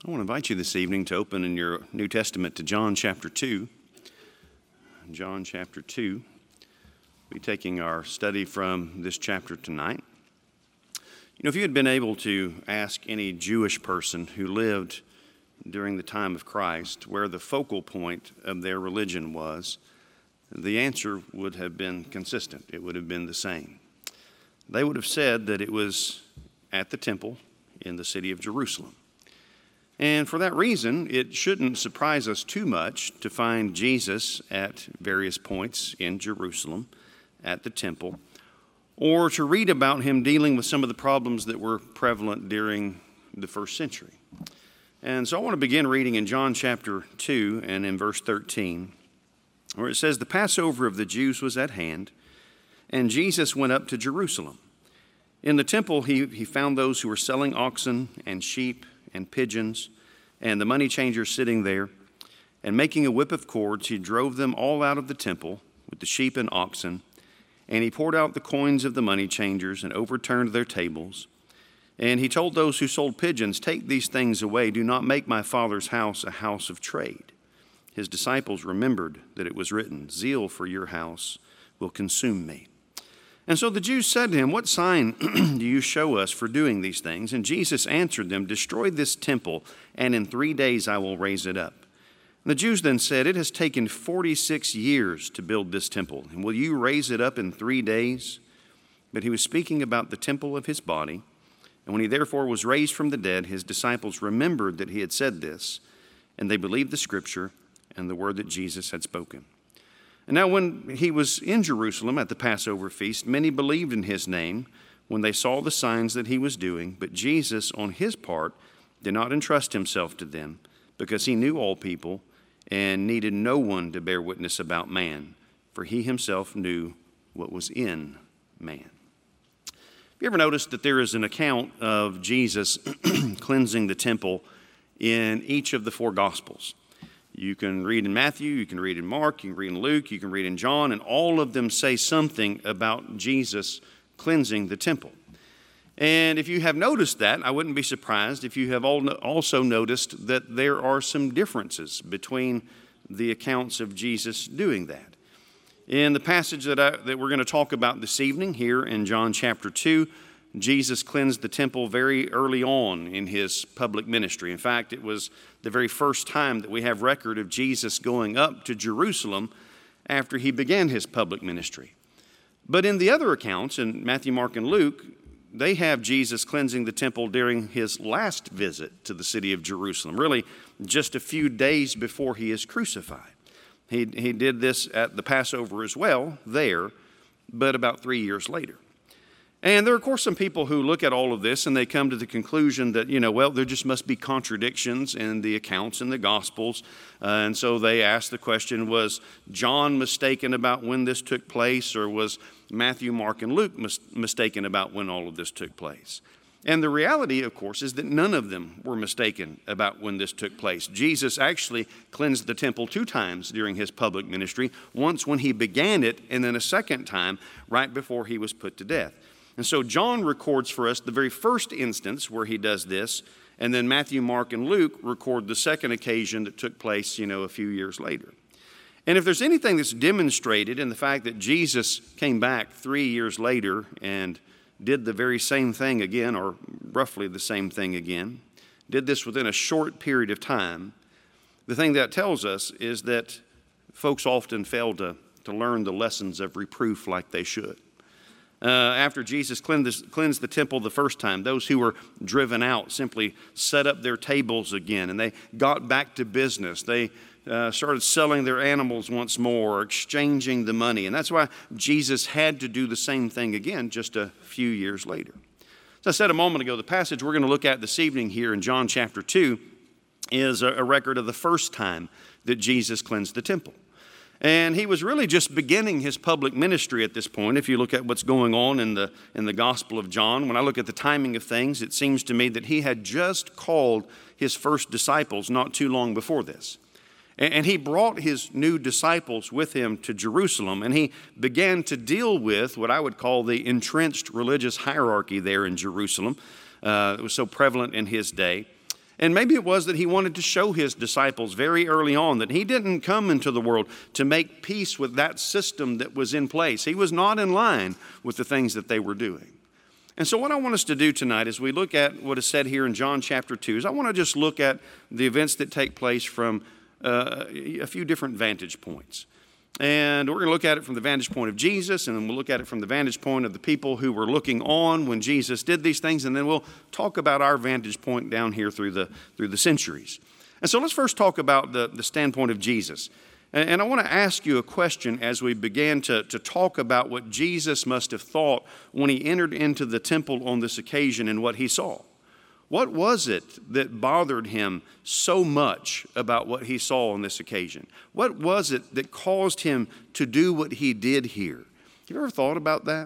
I want to invite you this evening to open in your New Testament to John chapter 2. John chapter 2. We'll be taking our study from this chapter tonight. You know, if you had been able to ask any Jewish person who lived during the time of Christ where the focal point of their religion was, the answer would have been consistent. It would have been the same. They would have said that it was at the temple in the city of Jerusalem. And for that reason, it shouldn't surprise us too much to find Jesus at various points in Jerusalem at the temple, or to read about him dealing with some of the problems that were prevalent during the first century. And so I want to begin reading in John chapter 2 and in verse 13, where it says, "The Passover of the Jews was at hand, and Jesus went up to Jerusalem. In the temple he found those who were selling oxen and sheep and pigeons, and the money changers sitting there. And making a whip of cords, he drove them all out of the temple with the sheep and oxen. And he poured out the coins of the money changers and overturned their tables. And he told those who sold pigeons, 'Take these things away. Do not make my Father's house a house of trade.' His disciples remembered that it was written, 'Zeal for your house will consume me.' And so the Jews said to him, 'What sign do you show us for doing these things?' And Jesus answered them, 'Destroy this temple, and in 3 days I will raise it up.' And the Jews then said, 'It has taken 46 years to build this temple, and will you raise it up in 3 days?' But he was speaking about the temple of his body. And when he therefore was raised from the dead, his disciples remembered that he had said this, and they believed the scripture and the word that Jesus had spoken. And now when he was in Jerusalem at the Passover feast, many believed in his name when they saw the signs that he was doing. But Jesus, on his part, did not entrust himself to them, because he knew all people and needed no one to bear witness about man, for he himself knew what was in man." Have you ever noticed that there is an account of Jesus cleansing the temple in each of the 4 Gospels? You can read in Matthew, you can read in Mark, you can read in Luke, you can read in John, and all of them say something about Jesus cleansing the temple. And if you have noticed that, I wouldn't be surprised if you have also noticed that there are some differences between the accounts of Jesus doing that. In the passage that we're going to talk about this evening here in John chapter 2, Jesus cleansed the temple very early on in his public ministry. In fact, it was the very first time that we have record of Jesus going up to Jerusalem after he began his public ministry. But in the other accounts, in Matthew, Mark, and Luke, they have Jesus cleansing the temple during his last visit to the city of Jerusalem, really just a few days before he is crucified. He did this at the Passover as well there, but about 3 years later. And there are, of course, some people who look at all of this and they come to the conclusion that, there just must be contradictions in the accounts in the Gospels. And so they ask the question, was John mistaken about when this took place, or was Matthew, Mark, and Luke mistaken about when all of this took place? And the reality, of course, is that none of them were mistaken about when this took place. Jesus actually cleansed the temple 2 times during his public ministry, once when he began it, and then a second time right before he was put to death. And so John records for us the very first instance where he does this, and then Matthew, Mark, and Luke record the second occasion that took place, a few years later. And if there's anything that's demonstrated in the fact that Jesus came back 3 years later and did the very same thing again, or roughly the same thing again, did this within a short period of time, the thing that tells us is that folks often fail to learn the lessons of reproof like they should. After Jesus cleansed the temple the first time, those who were driven out simply set up their tables again, and they got back to business. They started selling their animals once more, exchanging the money. And that's why Jesus had to do the same thing again just a few years later. As I said a moment ago, the passage we're going to look at this evening here in John chapter 2 is a record of the first time that Jesus cleansed the temple. And he was really just beginning his public ministry at this point. If you look at what's going on in the Gospel of John, when I look at the timing of things, it seems to me that he had just called his first disciples not too long before this. And he brought his new disciples with him to Jerusalem, and he began to deal with what I would call the entrenched religious hierarchy there in Jerusalem. It was so prevalent in his day. And maybe it was that he wanted to show his disciples very early on that he didn't come into the world to make peace with that system that was in place. He was not in line with the things that they were doing. And so what I want us to do tonight as we look at what is said here in John chapter 2 is I want to just look at the events that take place from a few different vantage points. And we're going to look at it from the vantage point of Jesus, and then we'll look at it from the vantage point of the people who were looking on when Jesus did these things, and then we'll talk about our vantage point down here through the centuries. And so let's first talk about the standpoint of Jesus. And I want to ask you a question as we begin to talk about what Jesus must have thought when he entered into the temple on this occasion and what he saw. What was it that bothered him so much about what he saw on this occasion? What was it that caused him to do what he did here? Have you ever thought about that?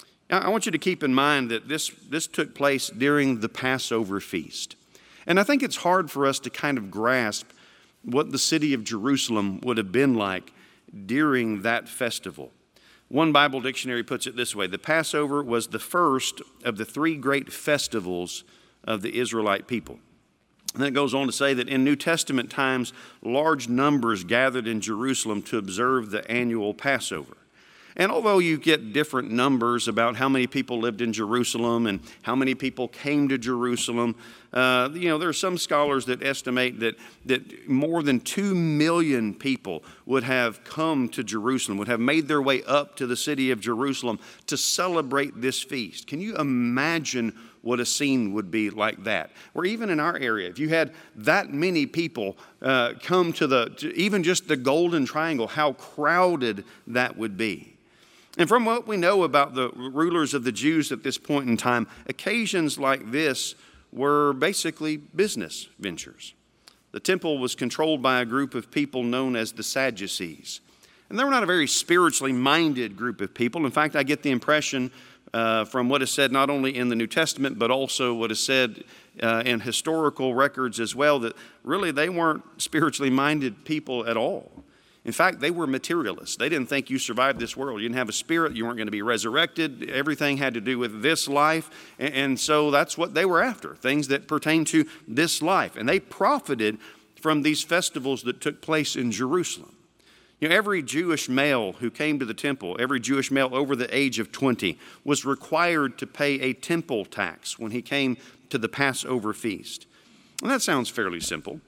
I want you to keep in mind that this took place during the Passover feast. And I think it's hard for us to kind of grasp what the city of Jerusalem would have been like during that festival. One Bible dictionary puts it this way: the Passover was the first of the three great festivals of the Israelite people. And then it goes on to say that in New Testament times, large numbers gathered in Jerusalem to observe the annual Passover. And although you get different numbers about how many people lived in Jerusalem and how many people came to Jerusalem, there are some scholars that estimate that more than 2 million people would have come to Jerusalem, would have made their way up to the city of Jerusalem to celebrate this feast. Can you imagine what a scene would be like that? Or even in our area, if you had that many people come to even just the Golden Triangle, how crowded that would be. And from what we know about the rulers of the Jews at this point in time, occasions like this were basically business ventures. The temple was controlled by a group of people known as the Sadducees. And they were not a very spiritually minded group of people. In fact, I get the impression from what is said not only in the New Testament, but also what is said in historical records as well, that really they weren't spiritually minded people at all. In fact, they were materialists. They didn't think you survived this world. You didn't have a spirit. You weren't going to be resurrected. Everything had to do with this life. And so that's what they were after, things that pertain to this life. And they profited from these festivals that took place in Jerusalem. Every Jewish male who came to the temple, every Jewish male over the age of 20, was required to pay a temple tax when he came to the Passover feast. And that sounds fairly simple,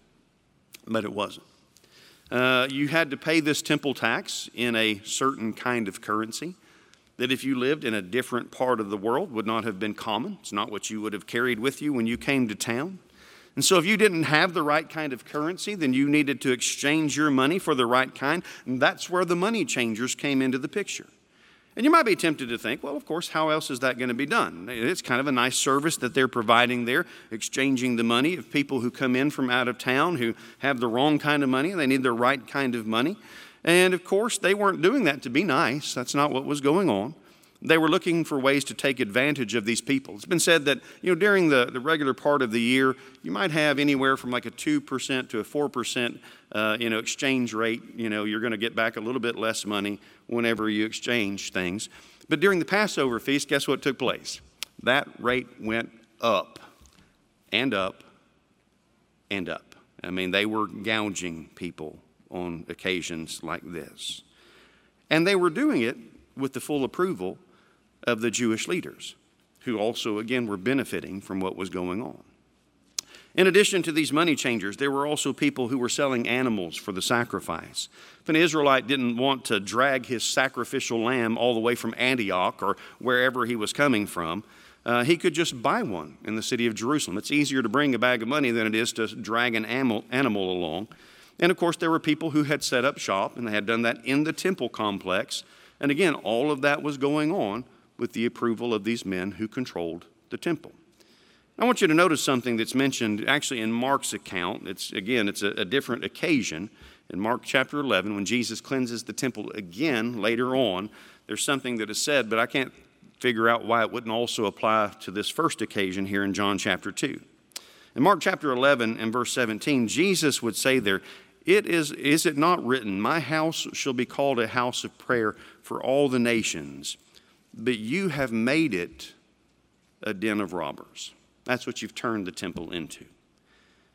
but it wasn't. You had to pay this temple tax in a certain kind of currency that if you lived in a different part of the world would not have been common. It's not what you would have carried with you when you came to town. And so if you didn't have the right kind of currency, then you needed to exchange your money for the right kind. And that's where the money changers came into the picture. And you might be tempted to think, well, of course, how else is that going to be done? It's kind of a nice service that they're providing there, exchanging the money of people who come in from out of town who have the wrong kind of money and they need the right kind of money. And of course, they weren't doing that to be nice. That's not what was going on. They were looking for ways to take advantage of these people. It's been said that, during the regular part of the year, you might have anywhere from like a 2% to a 4%, exchange rate. You're going to get back a little bit less money whenever you exchange things. But during the Passover feast, guess what took place? That rate went up and up and up. I mean, they were gouging people on occasions like this. And they were doing it with the full approval of the Jewish leaders, who also, again, were benefiting from what was going on. In addition to these money changers, there were also people who were selling animals for the sacrifice. If an Israelite didn't want to drag his sacrificial lamb all the way from Antioch or wherever he was coming from, he could just buy one in the city of Jerusalem. It's easier to bring a bag of money than it is to drag an animal along. And of course, there were people who had set up shop, and they had done that in the temple complex. And again, all of that was going on with the approval of these men who controlled the temple. I want you to notice something that's mentioned actually in Mark's account. It's a different occasion. In Mark chapter 11, when Jesus cleanses the temple again later on, there's something that is said, but I can't figure out why it wouldn't also apply to this first occasion here in John chapter 2. In Mark chapter 11 and verse 17, Jesus would say there, is it not written, my house shall be called a house of prayer for all the nations, but you have made it a den of robbers. That's what you've turned the temple into.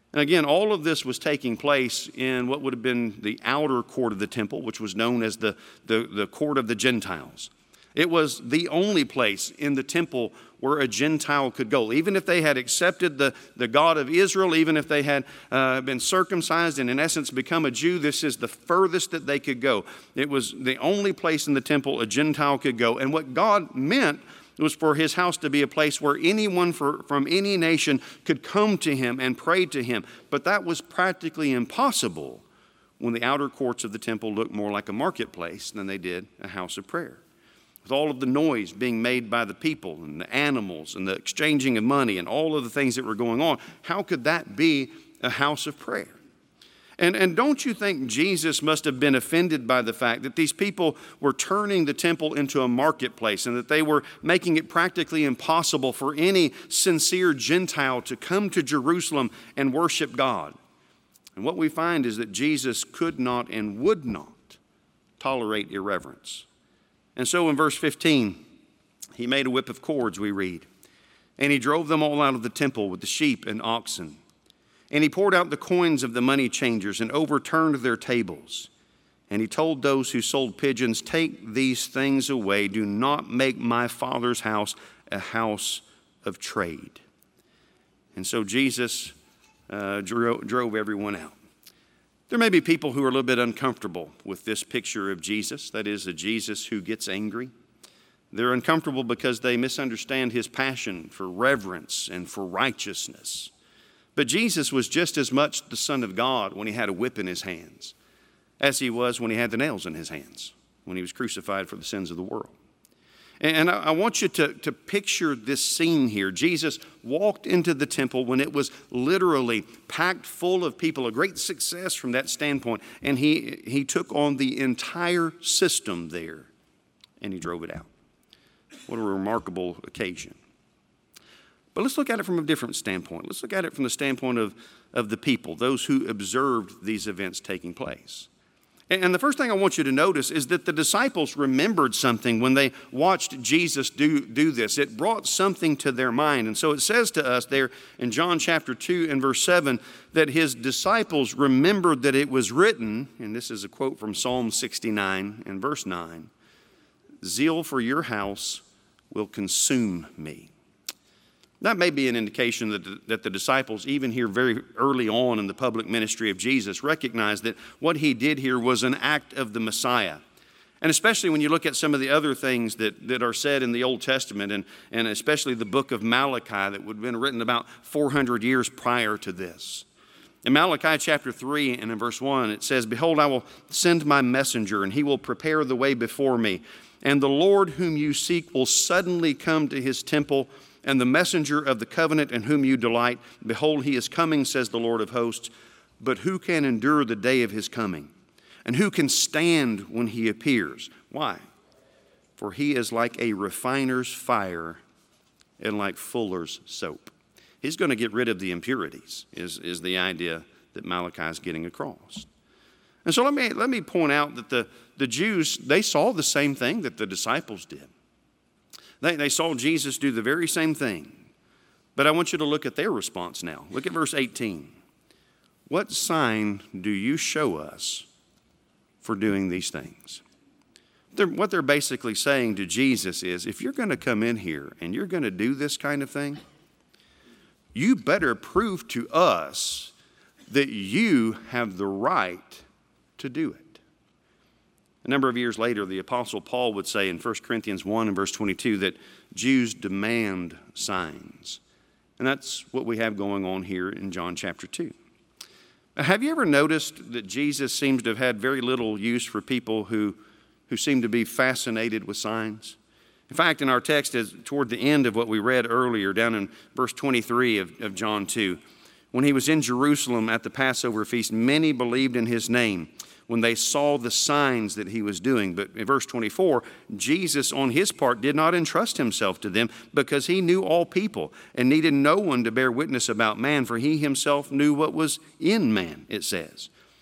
And again, all of this was taking place in what would have been the outer court of the temple, which was known as the court of the Gentiles. It was the only place in the temple where a Gentile could go. Even if they had accepted the God of Israel, even if they had been circumcised and in essence become a Jew, this is the furthest that they could go. It was the only place in the temple a Gentile could go. And what God meant was for his house to be a place where anyone from any nation could come to him and pray to him. But that was practically impossible when the outer courts of the temple looked more like a marketplace than they did a house of prayer. With all of the noise being made by the people and the animals and the exchanging of money and all of the things that were going on, how could that be a house of prayer? And don't you think Jesus must have been offended by the fact that these people were turning the temple into a marketplace and that they were making it practically impossible for any sincere Gentile to come to Jerusalem and worship God? And what we find is that Jesus could not and would not tolerate irreverence. And so in verse 15, he made a whip of cords, we read, and he drove them all out of the temple with the sheep and oxen. And he poured out the coins of the money changers and overturned their tables. And he told those who sold pigeons, "Take these things away. Do not make my Father's house a house of trade." And so Jesus drove everyone out. There may be people who are a little bit uncomfortable with this picture of Jesus, that is, a Jesus who gets angry. They're uncomfortable because they misunderstand his passion for reverence and for righteousness. But Jesus was just as much the Son of God when he had a whip in his hands as he was when he had the nails in his hands, when he was crucified for the sins of the world. And I want you to picture this scene here. Jesus walked into the temple when it was literally packed full of people, a great success from that standpoint. And he took on the entire system there and he drove it out. What a remarkable occasion. But let's look at it from a different standpoint. Let's look at it from the standpoint of the people, those who observed these events taking place. And the first thing I want you to notice is that the disciples remembered something when they watched Jesus do this. It brought something to their mind. And so it says to us there in John chapter 2 and verse 7 that his disciples remembered that it was written, and this is a quote from Psalm 69 and verse 9, "Zeal for your house will consume me." That may be an indication that the disciples, even here very early on in the public ministry of Jesus, recognized that what he did here was an act of the Messiah. And especially when you look at some of the other things that are said in the Old Testament, and especially the book of Malachi that would have been written about 400 years prior to this. In Malachi chapter 3 and in verse 1, it says, "Behold, I will send my messenger, and he will prepare the way before me. And the Lord whom you seek will suddenly come to his temple, and the messenger of the covenant in whom you delight, behold, he is coming, says the Lord of hosts. But who can endure the day of his coming? And who can stand when he appears?" Why? "For he is like a refiner's fire and like fuller's soap." He's going to get rid of the impurities, is the idea that Malachi is getting across. And so let me point out that the Jews, they saw the same thing that the disciples did. They saw Jesus do the very same thing. But I want you to look at their response now. Look at verse 18. "What sign do you show us for doing these things?" What they're basically saying to Jesus is, if you're going to come in here and you're going to do this kind of thing, you better prove to us that you have the right to do it. A number of years later, the Apostle Paul would say in 1 Corinthians 1 and verse 22 that Jews demand signs. And that's what we have going on here in John chapter 2. Have you ever noticed that Jesus seems to have had very little use for people who seem to be fascinated with signs? In fact, in our text, toward the end of what we read earlier, down in verse 23 of John 2, when he was in Jerusalem at the Passover feast, many believed in his name when they saw the signs that he was doing. But in verse 24, Jesus on his part did not entrust himself to them because he knew all people and needed no one to bear witness about man, for he himself knew what was in man, it says.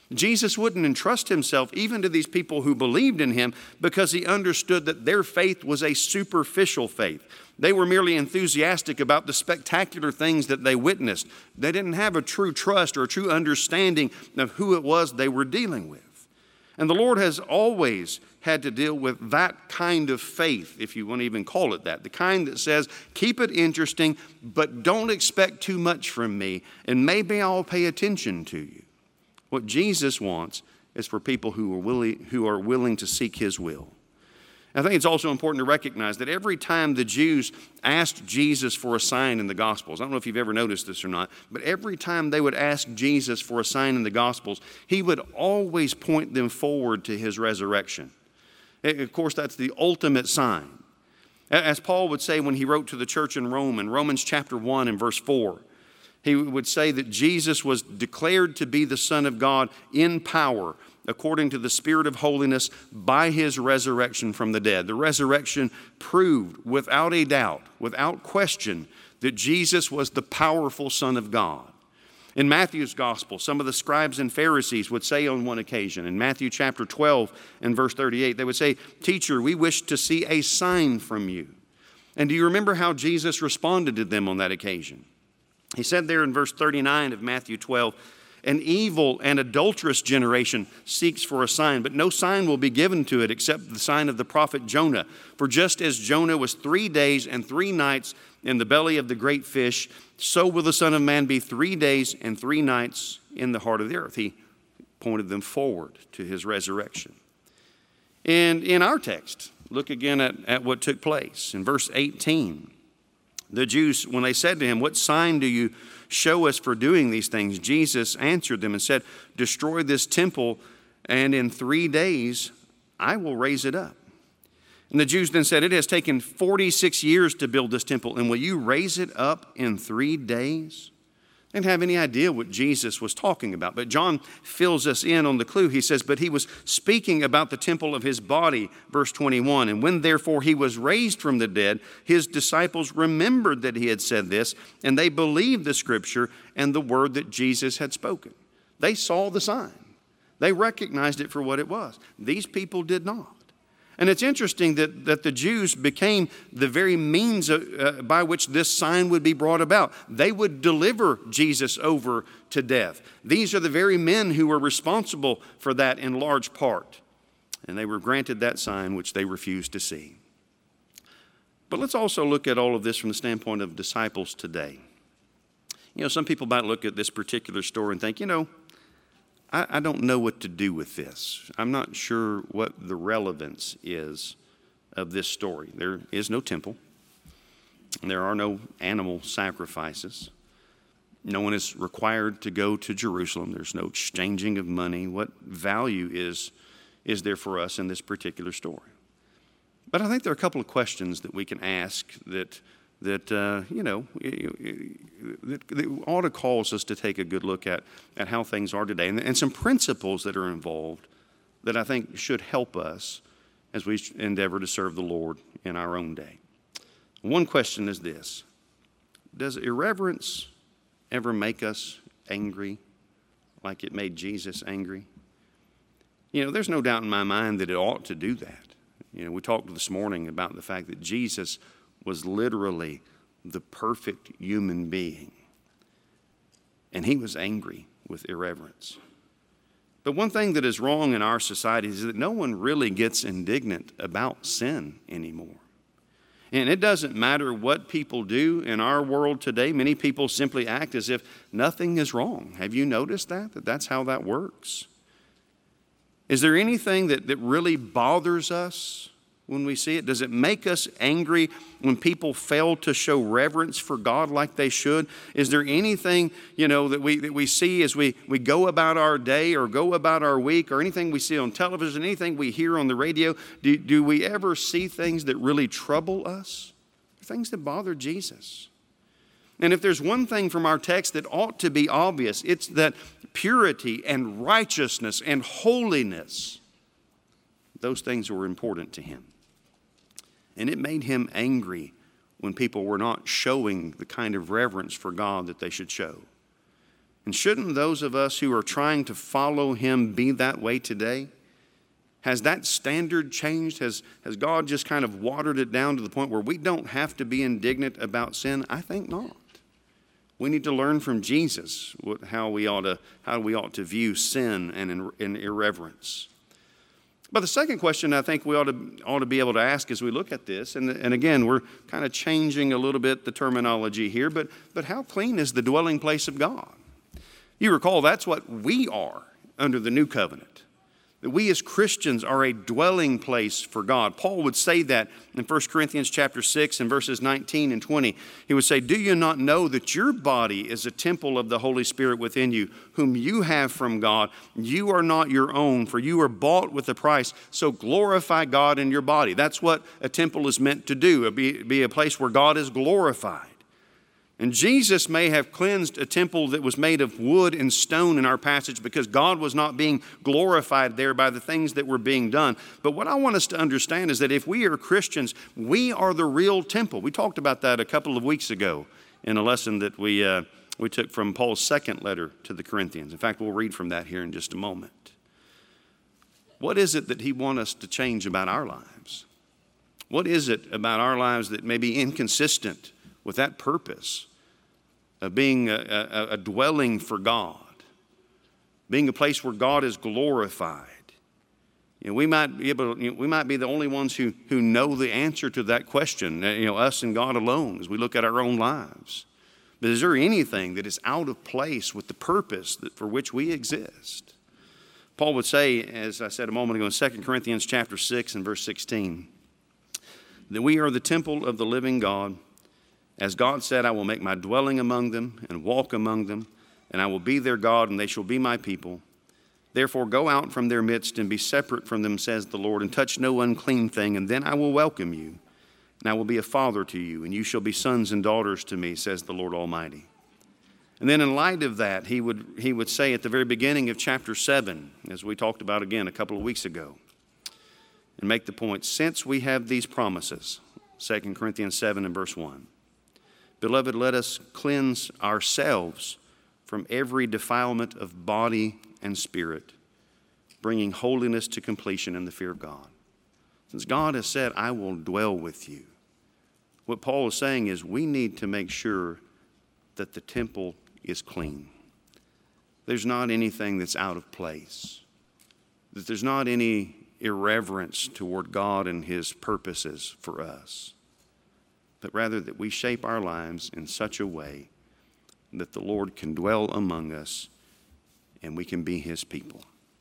Jesus wouldn't entrust himself even to these people who believed in him because he understood that their faith was a superficial faith. They were merely enthusiastic about the spectacular things that they witnessed. They didn't have a true trust or a true understanding of who it was they were dealing with. And the Lord has always had to deal with that kind of faith, if you want to even call it that. The kind that says, keep it interesting, but don't expect too much from me, and maybe I'll pay attention to you. What Jesus wants is for people who are willing to seek his will. I think it's also important to recognize that every time the Jews asked Jesus for a sign in the Gospels, I don't know if you've ever noticed this or not, but every time they would ask Jesus for a sign in the Gospels, he would always point them forward to his resurrection. Of course, that's the ultimate sign. As Paul would say when he wrote to the church in Rome, in Romans chapter 1 and verse 4, he would say that Jesus was declared to be the Son of God in power, according to the Spirit of holiness, by his resurrection from the dead. The resurrection proved without a doubt, without question, that Jesus was the powerful Son of God. In Matthew's gospel, some of the scribes and Pharisees would say on one occasion, in Matthew chapter 12 and verse 38, they would say, "Teacher, we wish to see a sign from you." And do you remember how Jesus responded to them on that occasion? He said there in verse 39 of Matthew 12, "An evil and adulterous generation seeks for a sign, but no sign will be given to it except the sign of the prophet Jonah. For just as Jonah was 3 days and 3 nights in the belly of the great fish, so will the Son of Man be 3 days and 3 nights in the heart of the earth." He pointed them forward to his resurrection. And in our text, look again at what took place. In verse 18, the Jews, when they said to him, "What sign do you show us for doing these things?" Jesus answered them and said, "Destroy this temple, and in 3 days I will raise it up." And the Jews then said, "It has taken 46 years to build this temple, and will you raise it up in 3 days?" They didn't have any idea what Jesus was talking about. But John fills us in on the clue. He says, "But he was speaking about the temple of his body," verse 21. "And when therefore he was raised from the dead, his disciples remembered that he had said this, and they believed the scripture and the word that Jesus had spoken." They saw the sign. They recognized it for what it was. These people did not. And it's interesting that the Jews became the very means by which this sign would be brought about. They would deliver Jesus over to death. These are the very men who were responsible for that in large part. And they were granted that sign which they refused to see. But let's also look at all of this from the standpoint of disciples today. You know, some people might look at this particular story and think, I don't know what to do with this. I'm not sure what the relevance is of this story. There is no temple. There are no animal sacrifices. No one is required to go to Jerusalem. There's no exchanging of money. What value is there for us in this particular story? But I think there are a couple of questions that we can ask that ought to cause us to take a good look at how things are today, and some principles that are involved that I think should help us as we endeavor to serve the Lord in our own day. One question is this: does irreverence ever make us angry like it made Jesus angry? There's no doubt in my mind that it ought to do that. We talked this morning about the fact that Jesus was literally the perfect human being. And he was angry with irreverence. But one thing that is wrong in our society is that no one really gets indignant about sin anymore. And it doesn't matter what people do in our world today. Many people simply act as if nothing is wrong. Have you noticed that that's how that works? Is there anything that really bothers us when we see it? Does it make us angry when people fail to show reverence for God like they should? Is there anything, that we see as we go about our day or go about our week, or anything we see on television, anything we hear on the radio? Do we ever see things that really trouble us? Things that bother Jesus. And if there's one thing from our text that ought to be obvious, it's that purity and righteousness and holiness, those things were important to him. And it made him angry when people were not showing the kind of reverence for God that they should show. And shouldn't those of us who are trying to follow him be that way today? Has that standard changed? Has God just kind of watered it down to the point where we don't have to be indignant about sin? I think not. We need to learn from Jesus how we ought to view sin and irreverence. But the second question I think we ought to be able to ask as we look at this, and again, we're kind of changing a little bit the terminology here, but how clean is the dwelling place of God? You recall that's what we are under the new covenant. That we as Christians are a dwelling place for God. Paul would say that in 1 Corinthians chapter 6 and verses 19 and 20. He would say, "Do you not know that your body is a temple of the Holy Spirit within you, whom you have from God? You are not your own, for you are bought with a price. So glorify God in your body." That's what a temple is meant to do, be a place where God is glorified. And Jesus may have cleansed a temple that was made of wood and stone in our passage because God was not being glorified there by the things that were being done. But what I want us to understand is that if we are Christians, we are the real temple. We talked about that a couple of weeks ago in a lesson that we took from Paul's second letter to the Corinthians. In fact, we'll read from that here in just a moment. What is it that he wants us to change about our lives? What is it about our lives that may be inconsistent with that purpose of being a dwelling for God, being a place where God is glorified? We might be the only ones who know the answer to that question, us and God alone, as we look at our own lives. But is there anything that is out of place with the purpose for which we exist? Paul would say, as I said a moment ago in 2 Corinthians chapter 6 and verse 16, that we are the temple of the living God. As God said, "I will make my dwelling among them and walk among them, and I will be their God, and they shall be my people. Therefore go out from their midst and be separate from them, says the Lord, and touch no unclean thing, and then I will welcome you, and I will be a father to you, and you shall be sons and daughters to me, says the Lord Almighty." And then in light of that, he would say at the very beginning of chapter 7, as we talked about again a couple of weeks ago, and make the point, since we have these promises, 2 Corinthians 7 and verse 1, "Beloved, let us cleanse ourselves from every defilement of body and spirit, bringing holiness to completion in the fear of God." Since God has said, "I will dwell with you," what Paul is saying is we need to make sure that the temple is clean. There's not anything that's out of place. That there's not any irreverence toward God and his purposes for us. But rather that we shape our lives in such a way that the Lord can dwell among us and we can be his people.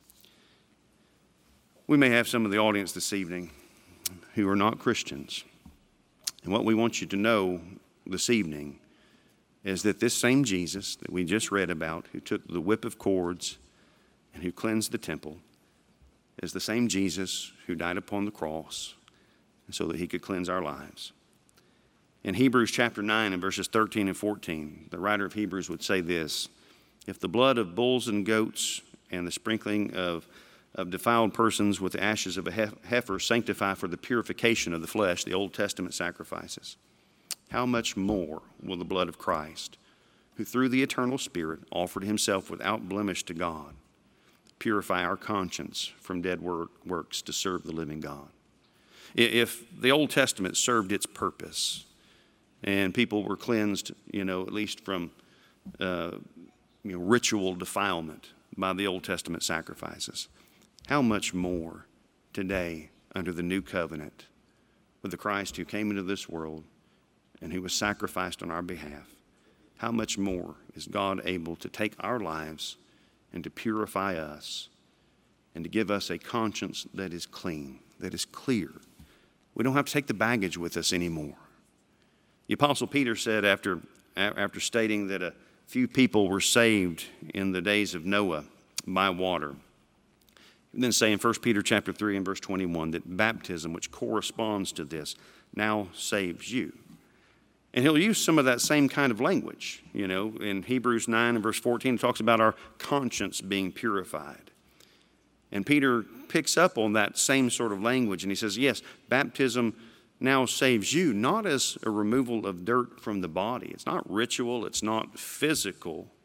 We may have some of the audience this evening who are not Christians. And what we want you to know this evening is that this same Jesus that we just read about, who took the whip of cords and who cleansed the temple, is the same Jesus who died upon the cross so that he could cleanse our lives. In Hebrews chapter 9 and verses 13 and 14, the writer of Hebrews would say this: "If the blood of bulls and goats and the sprinkling of defiled persons with the ashes of a heifer sanctify for the purification of the flesh," the Old Testament sacrifices, "how much more will the blood of Christ, who through the eternal Spirit offered himself without blemish to God, purify our conscience from dead works to serve the living God?" If the Old Testament served its purpose, and people were cleansed, at least from ritual defilement by the Old Testament sacrifices, how much more today under the new covenant with the Christ who came into this world and who was sacrificed on our behalf, how much more is God able to take our lives and to purify us and to give us a conscience that is clean, that is clear. We don't have to take the baggage with us anymore. The Apostle Peter said after stating that a few people were saved in the days of Noah by water, and then say in 1 Peter chapter 3 and verse 21 that baptism, which corresponds to this, now saves you. And he'll use some of that same kind of language. In Hebrews 9 and verse 14, it talks about our conscience being purified. And Peter picks up on that same sort of language, and he says, yes, baptism now saves you, not as a removal of dirt from the body. It's not ritual. It's not physical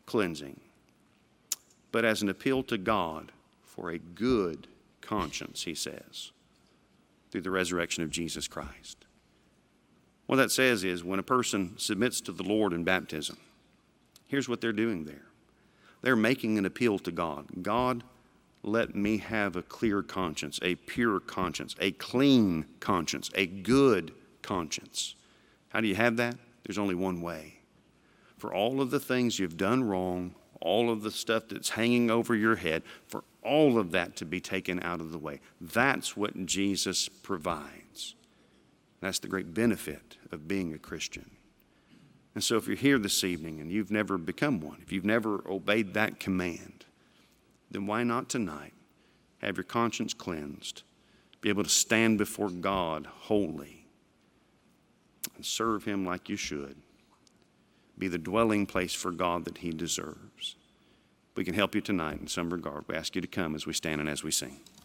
cleansing, but as an appeal to God for a good conscience, he says, through the resurrection of Jesus Christ. What that says is when a person submits to the Lord in baptism, here's what they're doing there. They're making an appeal to God. God, let me have a clear conscience, a pure conscience, a clean conscience, a good conscience. How do you have that? There's only one way. For all of the things you've done wrong, all of the stuff that's hanging over your head, for all of that to be taken out of the way. That's what Jesus provides. That's the great benefit of being a Christian. And so if you're here this evening and you've never become one, if you've never obeyed that command, then why not tonight have your conscience cleansed, be able to stand before God holy and serve him like you should, be the dwelling place for God that he deserves. We can help you tonight in some regard. We ask you to come as we stand and as we sing.